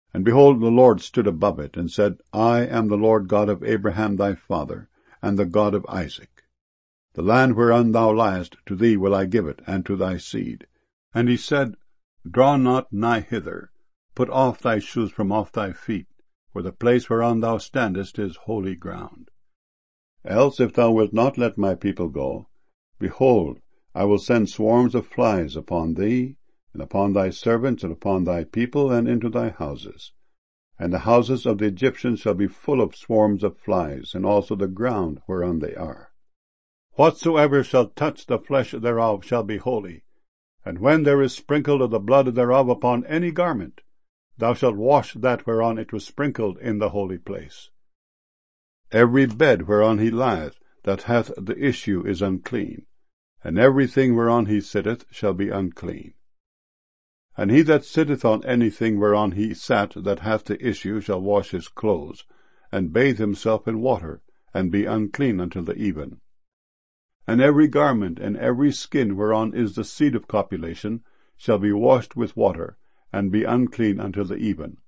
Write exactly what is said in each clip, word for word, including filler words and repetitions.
And behold, the Lord stood above it, and said, I am the Lord God of Abraham thy father, and the God of Isaac. The land whereon thou liest, to thee will I give it, and to thy seed. And he said, Draw not nigh hither, put off thy shoes from off thy feet, for the place whereon thou standest is holy ground. Else, if thou wilt not let my people go, behold, I will send swarms of flies upon thee, and upon thy servants, and upon thy people, and into thy houses. And the houses of the Egyptians shall be full of swarms of flies, and also the ground whereon they are. Whatsoever shall touch the flesh thereof shall be holy, and when there is sprinkled of the blood thereof upon any garment, thou shalt wash that whereon it was sprinkled in the holy place. Every bed whereon he lieth, that hath the issue, is unclean, and everything whereon he sitteth shall be unclean. And he that sitteth on anything whereon he sat that hath the issue shall wash his clothes, and bathe himself in water, and be unclean until the even. And every garment and every skin whereon is the seed of copulation shall be washed with water, and be unclean until the even.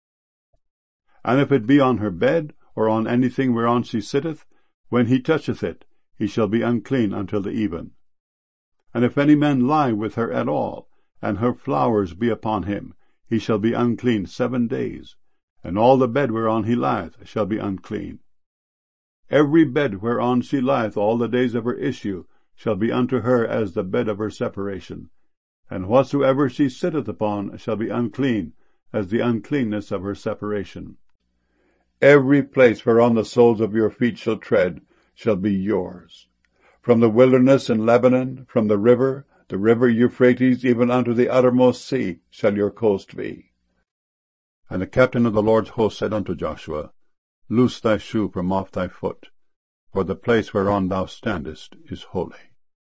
And if it be on her bed, or on anything whereon she sitteth, when he toucheth it, he shall be unclean until the even. And if any man lie with her at all, and her flowers be upon him, he shall be unclean seven days, and all the bed whereon he lieth shall be unclean. Every bed whereon she lieth all the days of her issue shall be unto her as the bed of her separation, and whatsoever she sitteth upon shall be unclean, as the uncleanness of her separation. Every place whereon the soles of your feet shall tread shall be yours. From the wilderness in Lebanon, from the river, the river Euphrates, even unto the uttermost sea, shall your coast be. And the captain of the Lord's host said unto Joshua, Loose thy shoe from off thy foot, for the place whereon thou standest is holy.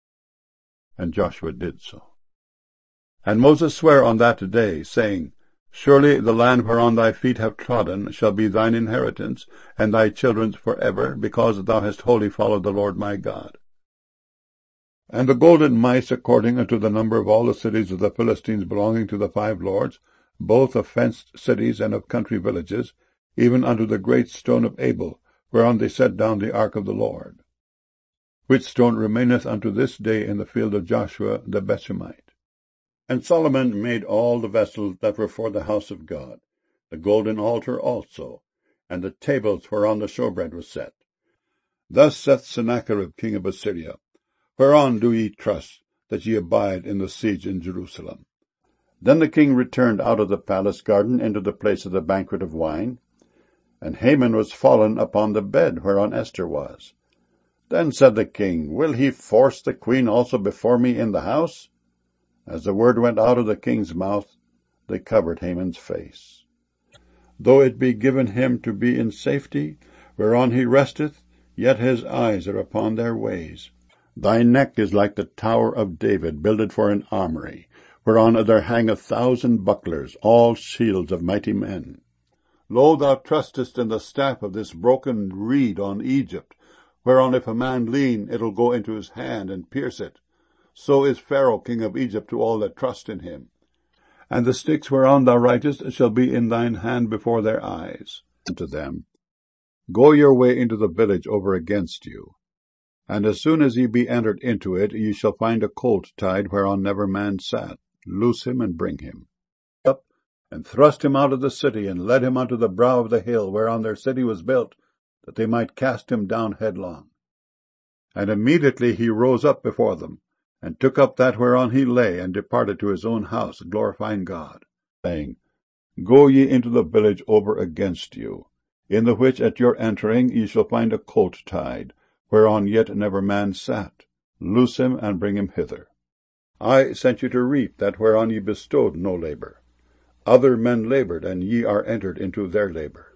And Joshua did so. And Moses sware on that day, saying, Surely the land whereon thy feet have trodden shall be thine inheritance, and thy children's for ever, because thou hast wholly followed the Lord my God. And the golden mice, according unto the number of all the cities of the Philistines belonging to the five lords, both of fenced cities and of country villages, even unto the great stone of Abel, whereon they set down the ark of the Lord, which stone remaineth unto this day in the field of Joshua the Bethshemite. And Solomon made all the vessels that were for the house of God, the golden altar also, and the tables whereon the showbread was set. Thus saith Sennacherib king of Assyria, Whereon do ye trust, that ye abide in the siege in Jerusalem? Then the king returned out of the palace garden into the place of the banquet of wine, and Haman was fallen upon the bed whereon Esther was. Then said the king, Will he force the queen also before me in the house? As the word went out of the king's mouth, they covered Haman's face. Though it be given him to be in safety, whereon he resteth, yet his eyes are upon their ways. Thy neck is like the tower of David, builded for an armory, whereon there hang a thousand bucklers, all shields of mighty men. Lo, thou trustest in the staff of this broken reed on Egypt, whereon if a man lean, it'll go into his hand and pierce it. So is Pharaoh king of Egypt to all that trust in him. And the sticks whereon thou writest shall be in thine hand before their eyes. Unto them, Go your way into the village over against you. And as soon as ye be entered into it, ye shall find a colt tied whereon never man sat. Loose him and bring him up, and thrust him out of the city, and led him unto the brow of the hill whereon their city was built, that they might cast him down headlong. And immediately he rose up before them, and took up that whereon he lay, and departed to his own house, glorifying God, saying, Go ye into the village over against you, in the which at your entering ye shall find a colt tied, whereon yet never man sat. Loose him, and bring him hither. I sent you to reap that whereon ye bestowed no labor. Other men labored, and ye are entered into their labor.